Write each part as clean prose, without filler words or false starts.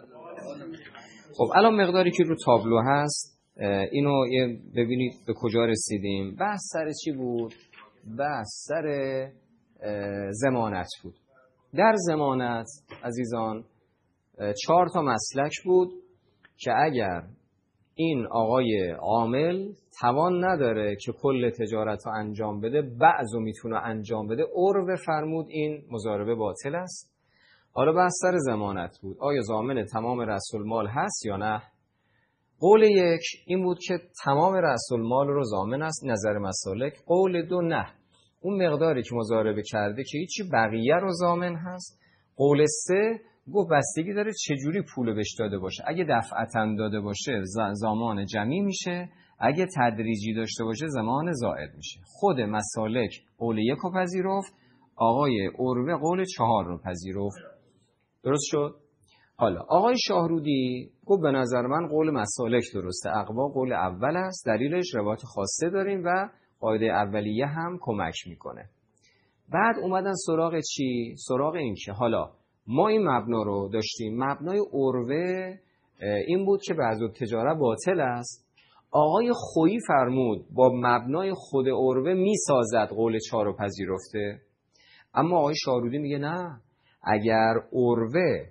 خب الان مقداری که رو تابلو هست اینو ببینید به کجا رسیدیم. بحث سر چی بود؟ بحث سر ضمانت بود. در ضمانت عزیزان 4 تا مسلک بود که اگر این آقای عامل توان نداره که کل تجارت رو انجام بده، بعضو میتونه انجام بده، عرو فرمود این مضاربه باطل است. حالا بحث سر ضمانت بود، آیا ضامن تمام رأس المال هست یا نه؟ قول 1 این بود که تمام رأس المال رو ضامن است نظر مسالک. قول 2 نه، اون مقداری که مضاربه کرده که هیچی، بقیه رو ضامن هست. قول 3 گفت بستگی داره چجوری پول بهش داده باشه، اگه دفعتاً داده باشه زمان جمعی میشه، اگه تدریجی داشته باشه زمان زائد میشه. خود مسالک قول 1 رو پذیرفت، آقای عروه قول 4 رو پذیرفت. درست شد؟ حالا آقای شاهرودی گفت به نظر من قول مسالک درسته، اقوا قول اول است، دلیلش روایت خاصه داریم و قاعده اولیه هم کمک میکنه. بعد اومدن سراغ چی؟ سراغ این که حالا ما این مبنا رو داشتیم، مبنای عروه این بود که بعض تجارت باطل است. آقای خویی فرمود با مبنای خود عروه میسازد، قول 4 رو پذیرفته. اما آقای شاهرودی میگه نه، اگر عروه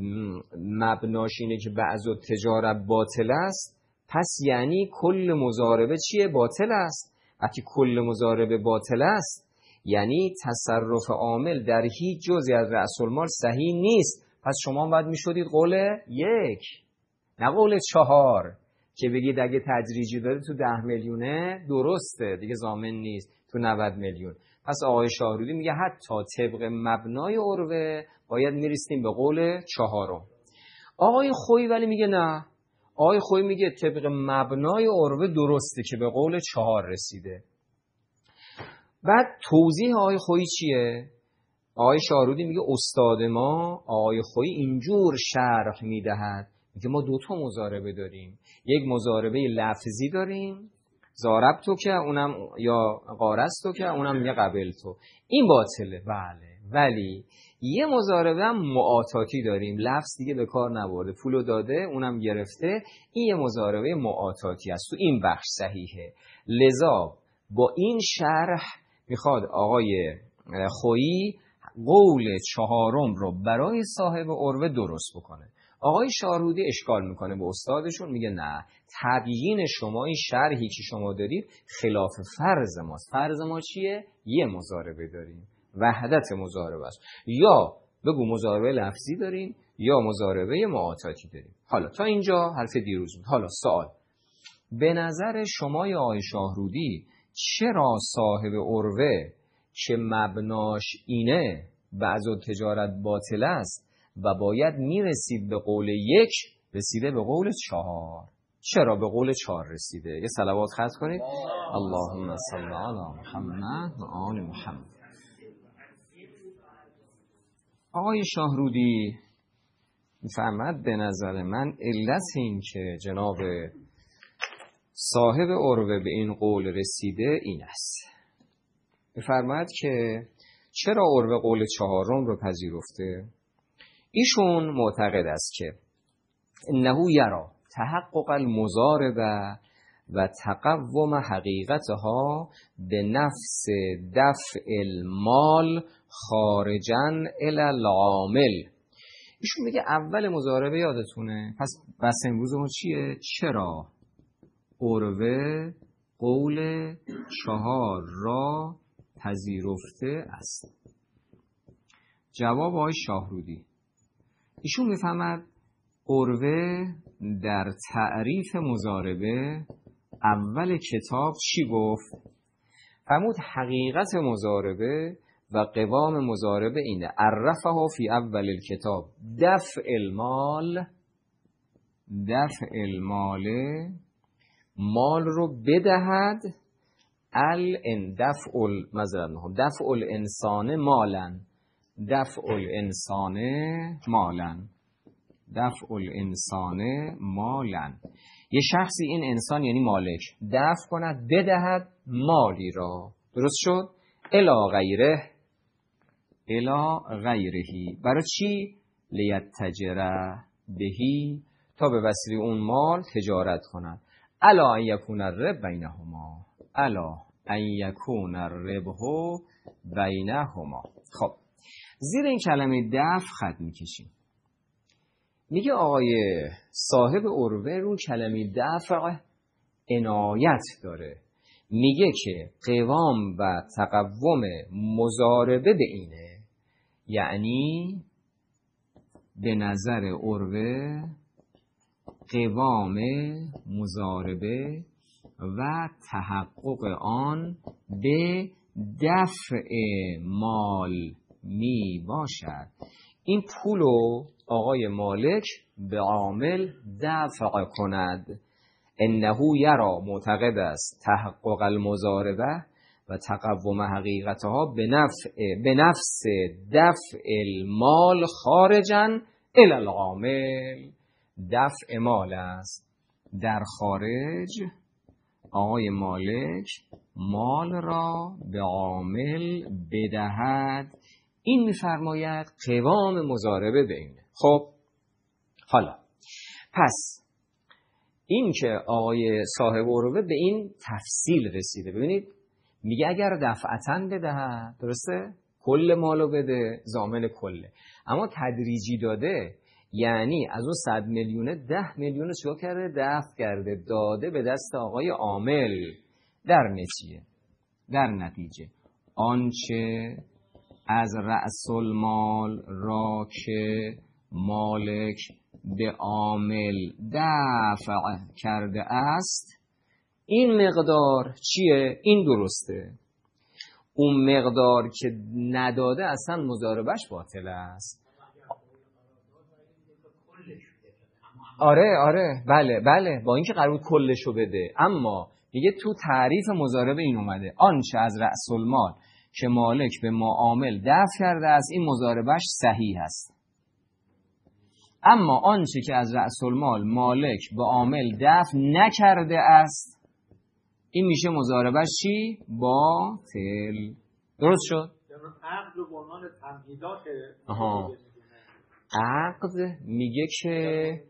مبناش اینه که بعض تجارت باطل است، پس یعنی کل مضاربه چیه؟ باطل است. وقتی کل مضاربه باطل است یعنی تصرف عامل در هیچ جزئی از رأس المال صحیح نیست. پس شما باید میشدید قول 1 نه قول 4 که بگید اگه تدریجی داره تو 10 میلیونه درسته دیگه ضامن نیست، تو 90 میلیون. پس آقای شاهرودی میگه حتی طبق مبنای عروه باید میرسیم به قول 4. آقای خویی ولی میگه نه، آقای خویی میگه طبق مبنای عروه درسته که به قول 4 رسیده. بعد توضیح آقای خویی چیه؟ آقای شاهرودی میگه استاد ما آقای خویی اینجور شرح میدهد، میگه ما 2 تا مضاربه داریم، یک مضاربه لفظی داریم زارب تو که اونم، یا قارست تو که اونم میگه قبل تو، این باطله بله، ولی یه مضاربه هم معاطاتی داریم، لفظ دیگه به کار نبرده، پولو داده اونم گرفته، این یه مضاربه معاطاتی است، تو این بخش صحیحه. لذا با این شرح میخواد آقای خویی قول 4 رو برای صاحب عروه درست بکنه. آقای شاهرودی اشکال میکنه به استادشون، میگه نه، تبیین شما این شرحی که شما دارید خلاف فرض ماست. فرض ما چیه؟ یه مضاربه داریم، وحدت مضاربه است، یا بگو مضاربه لفظی داریم یا مضاربه معاطاتی داریم. حالا تا اینجا حرف دیروز بود. حالا سوال، به نظر شما یا آقای شاهرودی چرا صاحب عروه که مبناش اینه بعض تجارت باطل است و باید میرسید به قول 1 رسیده به قول 4؟ چرا به قول 4 رسیده؟ یه صلوات ختم کنید. اللهم صل علی محمد و آل محمد. آقای شاهرودی میفرماد به نظر من علت این که جناب صاحب عروه به این قول رسیده این است. میفرماد که چرا عروه قول 4 رو پذیرفته؟ ایشون معتقد است که انه یرا تحقق المضاربه و تقوم حقیقتها به نفس دفع المال خارجاً الی العامل. ایشون میگه اول مضاربه یادتونه، پس بس امروز ما چیه؟ چرا عروه قول 4 را پذیرفته است؟ جواب آقای شاهرودی، ایشون میفهمد عروه در تعریف مضاربه اول کتاب چی گفت؟ فرمود حقیقت مضاربه و قوام مضاربه اینه، عرفه فی اول الکتاب دفع المال مال رو بدهد، دفع الانسان مالا. یه شخصی، این انسان یعنی مالک، دفع کند بدهد مالی را. درست شد؟ الی غیرهی. برای چی؟ لیتجره بهی، تا به وسیله اون مال تجارت کنند. الا ان یکون الربح بینهما، الا ان یکون الربح بینهما. خب زیر این کلمه دفع خط میکشیم. میگه آقای صاحب عروه رو کلمه دفع عنایت داره. میگه که قوام و تقوم مضاربه به اینه، یعنی به نظر عروه قوام مضاربه و تحقق آن به دفع مال می باشد. این پولو آقای مالک به عامل دفع کند. انه یرا، معتقد است تحقق المضاربه و تقوم حقیقتها به نفس دفع المال خارجا الی العامل. دفع مال است در خارج، آقای مالک مال را به عامل بدهد. این می‌فرماید قوام مضاربه به اینه. خب حالا پس این که آقای صاحب عروه به این تفصیل رسیده، ببینید میگه اگر دفعتاً بدهد، درسته؟ کل مالو بده، ضامن کله. اما تدریجی داده، یعنی از اون 100 میلیونه 10 میلیون چیکار کرده؟ دفع کرده، داده به دست آقای عامل. در نتیجه آنچه از رأس المال را که مالک به عامل دفع کرده است، این مقدار چیه؟ این درسته. اون مقدار که نداده اصلا مضاربش باطل است. آره بله با اینکه قرار کلشو بده، اما میگه تو تعریف مضاربه این اومده آنچه از رأس المال که مالک به معامل دفع کرده است، این مضاربش صحیح است. اما آنچه که از رأس المال مالک به عامل دفع نکرده است، این میشه مضاربش چی؟ باطل. درست شد؟ عقد به عنوان تمهیدات. عقد میگه که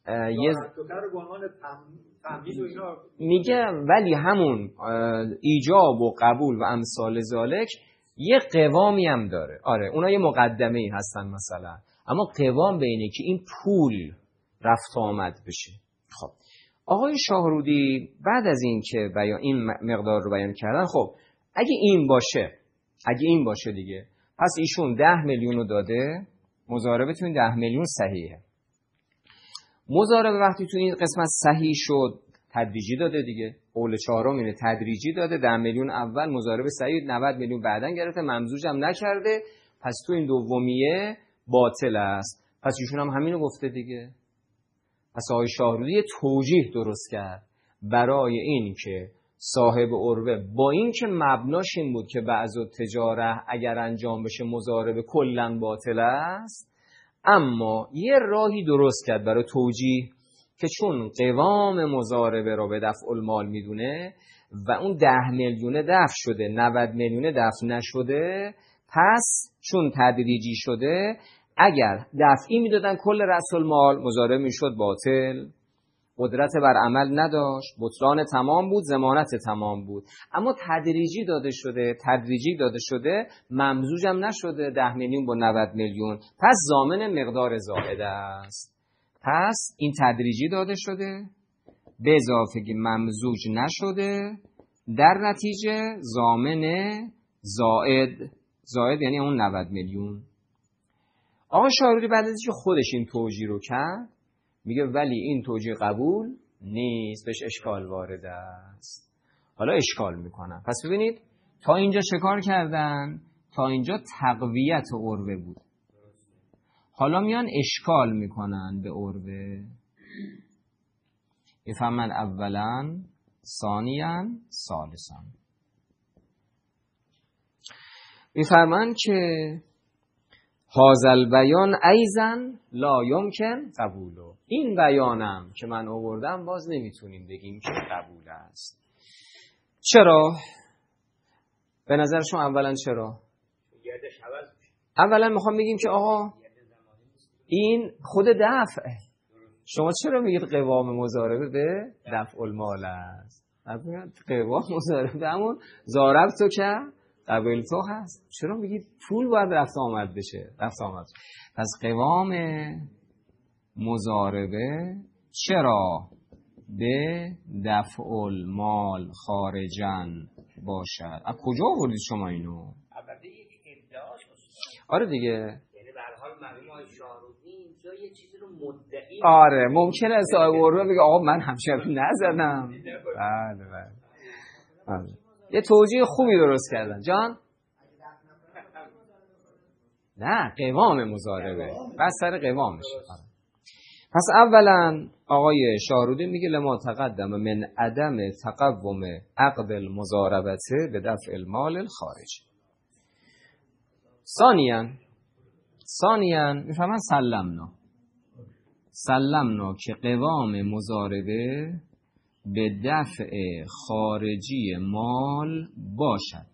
میگه ولی همون ایجاب و قبول و امثال ذالک یه قوامی هم داره. آره اونا یه مقدمه ای هستن مثلا، اما قوام به اینه که این پول رفت آمد بشه. خب آقای شاهرودی بعد از این که این مقدار رو بیان کردن، خب اگه این باشه دیگه، پس ایشون 10 میلیون رو داده، مضاربه تو این 10 میلیون صحیحه. مضاربه وقتی تو این قسمت صحیح شد، تدریجی داده دیگه، قول چهارم اینه تدریجی داده. 10 میلیون اول مضاربه صحیح، 90 میلیون بعدن گرفته، ممزوج هم نکرده، پس تو این دومیه باطل است. پس ایشون هم همینو گفته دیگه. پس آقای شاهرودی یه توجیه درست کرد برای این که صاحب عروه با این که مبناش این بود که بعض تجاره اگر انجام بشه مضاربه کلا باطل است، اما یه راهی درست کرد برای توجیه که چون قوام مضاربه را به دفع المال میدونه و اون 10 میلیون دفع شده، 90 میلیون دفع نشده، پس چون تدریجی شده اگر دفعی میدادن کل رأس المال، مضاربه میشد باطل، قدرت بر عمل نداشت، بطلان تمام بود، ضمانت تمام بود. اما تدریجی داده شده، ممزوج هم نشده 10 میلیون با 90 میلیون، پس ضامن مقدار زائد است. پس این تدریجی داده شده به اضافه که ممزوج نشده، در نتیجه ضامن زائد یعنی اون 90 میلیون. آقا شاهرودی بعد از اینکه خودش این توجیه رو کرد، میگه ولی این توجیه قبول نیست، بهش اشکال وارد است. حالا اشکال میکنن. پس ببینید تا اینجا چه کار کردن؟ تا اینجا تقویت عروه بود. حالا میان اشکال میکنن به عروه. میفهمن اولا، ثانیاً، ثالثاً. میفرمان که هازل بیان ایزن لا یمکن قبولو. این بیانم که من آوردم باز نمیتونیم بگیم که قبول است. چرا؟ به نظر شما اولا چرا؟ اولا میخوام بگیم که آقا این خود دفعه، شما چرا میگید قوام مضاربه به دفع المال است؟ قوام مضاربه همون ضارب تو که قبل تو هست. چرا میگید پول باید رفت آمد بشه؟ رفت آمد. پس قوام مضاربه چرا به دفع المال خارجاً باشد؟ از کجا آوردید شما اینو؟ البته یک ادعاش آره دیگه، یعنی به هر حال مرحوم آقای شاهرودی اینجا یه چیزی رو مدعی. آره ممکنه از آقا بگه آقا من همچین حرفی نزدم. بله. یه توجیه خوبی درست کردن جان. نه قوام مضاربه بس سر قوامش. پس اولا آقای شاهرودی میگه لما تقدم من عدم تقوم عقد المضاربته به دفع المال الخارج. ثانیاً میفهمن سلمنا که قوام مضاربه به دفع خارجی مال باشد.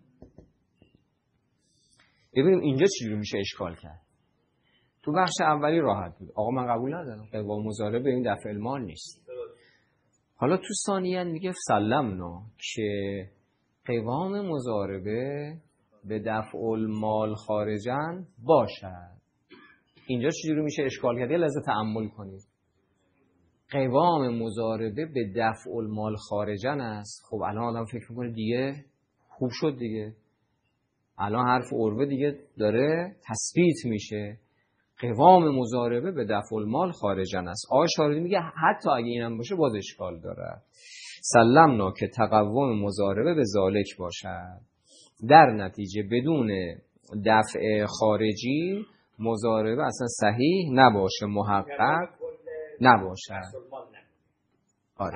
ببینیم اینجا چجوری میشه اشکال کرد. تو بخش اولی راحت بود، آقا من قبول ندارم قوام مضاربه این دفع المال نیست. حالا تو ثانیاً میگه سلمنا که قوام مضاربه به دفع المال خارجاً باشد. اینجا چجوری میشه اشکال کرد؟ یه لحظه تأمل کنید. قوام مضاربه به دفع المال خارجاً است. خب الان آدم فکر میکنه دیگه خوب شد دیگه، الان حرف عروه دیگه داره تثبیت میشه. قوام مضاربه به دفع المال خارجاً است. آقای شاهرودی میگه حتی اگه اینم باشه باز اشکال داره. سلمنا که تقوم مضاربه به ذالک باشد، در نتیجه بدون دفع خارجی مضاربه اصلا صحیح نباشه، محقق نباشه. آره.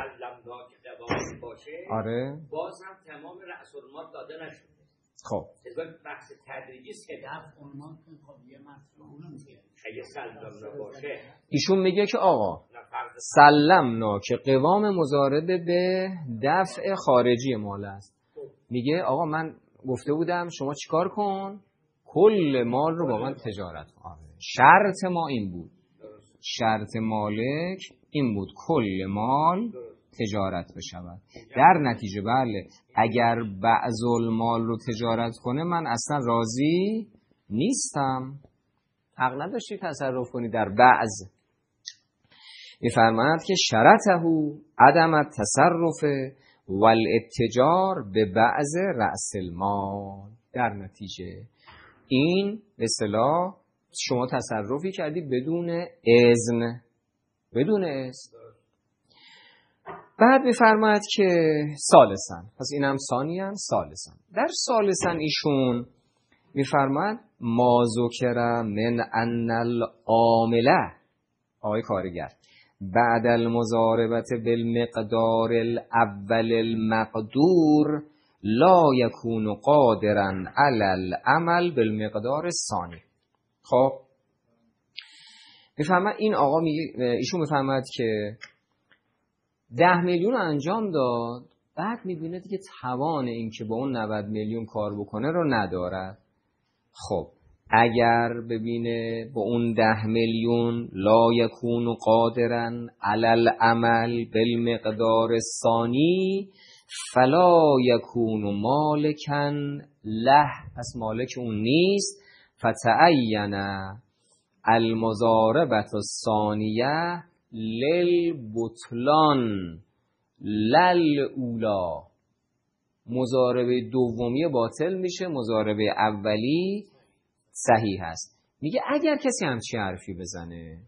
آره. باز هم تمام رأس المال داده نشده. خب. بحث تدریجی دفع المال خب یه مسئله میشه. اگه سلمنا باشه. ایشون میگه که آقا سلمنا که قوام مضاربه به دفع خارجی مال است. میگه آقا من گفته بودم شما چیکار کن؟ کل مال رو با من تجارت کن. شرط ما این بود، شرط مالک این بود کل مال تجارت بشود. در نتیجه بله اگر بعض المال رو تجارت کنه من اصلا راضی نیستم. حق نداشتی تصرف کنی در بعض. می‌فرماید که شرطه عدم التصرف والاتجار به بعض رأس المال. در نتیجه این به اصطلاح شما تصرفی کردی بدون اذن. بعد می‌فرماید که ثالثاً، پس اینم ثانیاً ثالثاً. در ثالثاً ایشون می‌فرماید ما ذکر من ان العامله، آقای کارگر، بعد المضاربه بالمقدار الاول المقدور لا یکون قادرا علی العمل بالمقدار الثانی. خب میفهمد این آقا ایشون میفهمد که 10 میلیون انجام داد، بعد میبینه دیگه توان این که با اون 90 میلیون کار بکنه رو ندارد. خب اگر ببینه با اون 10 میلیون لا یکون قادرا علی العمل بالمقدار الثانی فلا یکون مالکا له، پس مالک اون نیست. فتعین المضاربه الثانیه للبطلان للأولا، مضاربه دومی باطل میشه، مضاربه اولی صحیح هست. میگه اگر کسی همچین حرفی بزنه،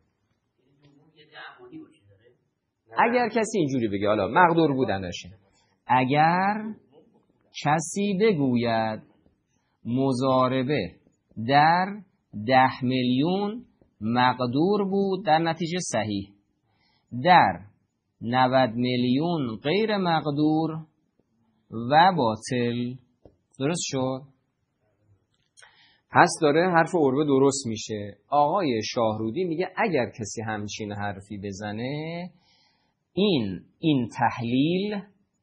اگر کسی اینجوری بگه، حالا مقدور بودنشه، اگر کسی بگوید مضاربه در 10 میلیون مقدور بود در نتیجه صحیح، در 90 میلیون غیر مقدور و باطل، درست شد؟ پس داره حرف عروه درست میشه. آقای شاهرودی میگه اگر کسی همچین حرفی بزنه، این تحلیل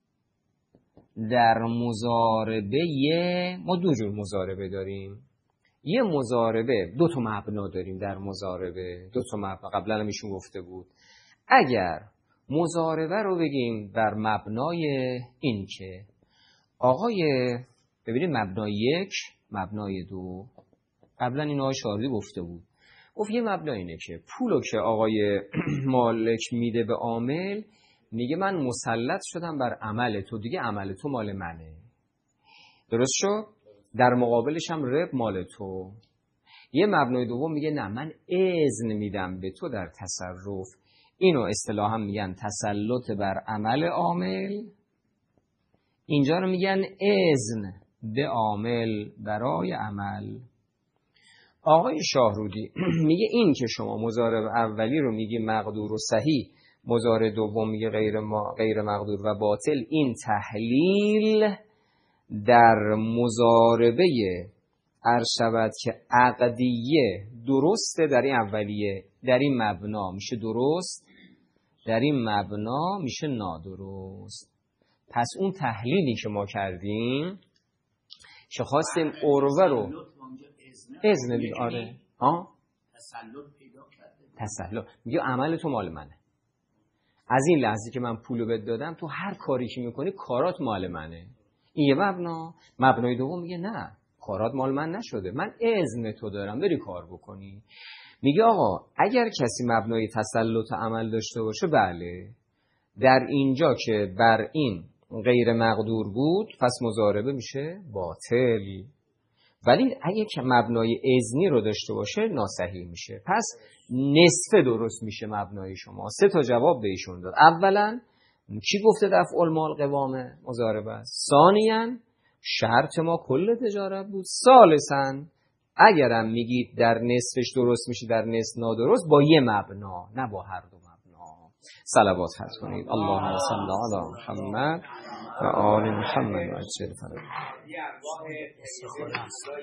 در مضاربه، ما دو جور مضاربه داریم. یه مضاربه 2 تا مبنا داریم در مضاربه، 2 تا مبنا قبلا هم ایشون گفته بود. اگر مضاربه رو بگیم بر مبنای این که آقای، ببینید مبنای 1 مبنای 2، قبلا این آقای شاردی گفته بود، گفت یه مبنای اینه که پولو که آقای مالک میده به عامل، میگه من مسلط شدم بر عمل تو، دیگه عمل تو مال منه، درست شد؟ در مقابلش هم رب مال تو. یه مبنای دوم میگه نه، من اذن میدم به تو در تصرف، اینو اصطلاحا میگن تسلط بر عمل عامل، اینجا رو میگن اذن به عامل برای عمل. آقای شاهرودی میگه این که شما مضارب اولی رو میگی مقدور و صحیح، مضارب دوم میگه غیر مقدور و باطل، این تحلیل در مضاربه عرض شود که عقدیه درسته، در این اولیه در این مبنا میشه درست، در این مبنا میشه نادرست. پس اون تحلیلی که ما کردیم که خواستیم عروه رو اذن بید، آره تسلط میگه عمل تو مال منه، از این لحظه که من پولو بهت دادم تو هر کاری که میکنی کارات مال منه. این یه مبنا. مبنای دوم میگه نه، کارات مال من نشده، من اذن تو دارم بری کار بکنی. میگه آقا اگر کسی مبنای تسلط عمل داشته باشه بله، در اینجا که بر این غیر مقدور بود پس مضاربه میشه باطل، ولی اگه که مبنای اذنی رو داشته باشه ناصحیح میشه. پس نصف درست میشه مبنای شما. 3 تا جواب به ایشون داد. اولا کی گفته دفع المال قوامه مضاربه است؟ ثانیاً شرط ما کل تجارت بود. ثالثاً اگرم میگید در نصفش درست میشه در نصف نادرست، با یه مبنا نه با هر دو مبنا. صلوات خط کنید. اللهم صل علی محمد و آل محمد و عجل فرج.